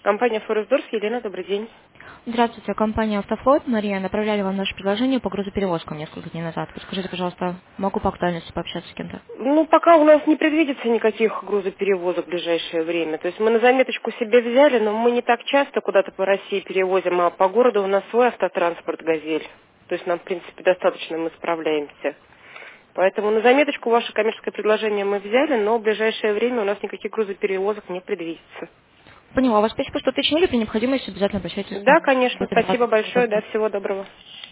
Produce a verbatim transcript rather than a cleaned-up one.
Компания Форесдорс, Елена, добрый день. Здравствуйте, компания «Автофлот». Мария, направляли вам наше предложение по грузоперевозкам несколько дней назад. Подскажите, пожалуйста, могу по актуальности пообщаться с кем-то? Ну, пока у нас не предвидится никаких грузоперевозок в ближайшее время. То есть мы на заметочку себе взяли, но мы не так часто куда-то по России перевозим, а по городу у нас свой автотранспорт «Газель». То есть нам, в принципе, достаточно, мы справляемся. Поэтому на заметочку ваше коммерческое предложение мы взяли, но в ближайшее время у нас никаких грузоперевозок не предвидится. Поняла вас. Спасибо, что уточнили. При необходимости обязательно обращайтесь к Да, нам. конечно. Будем рады Спасибо большое. Да, помочь. всего доброго.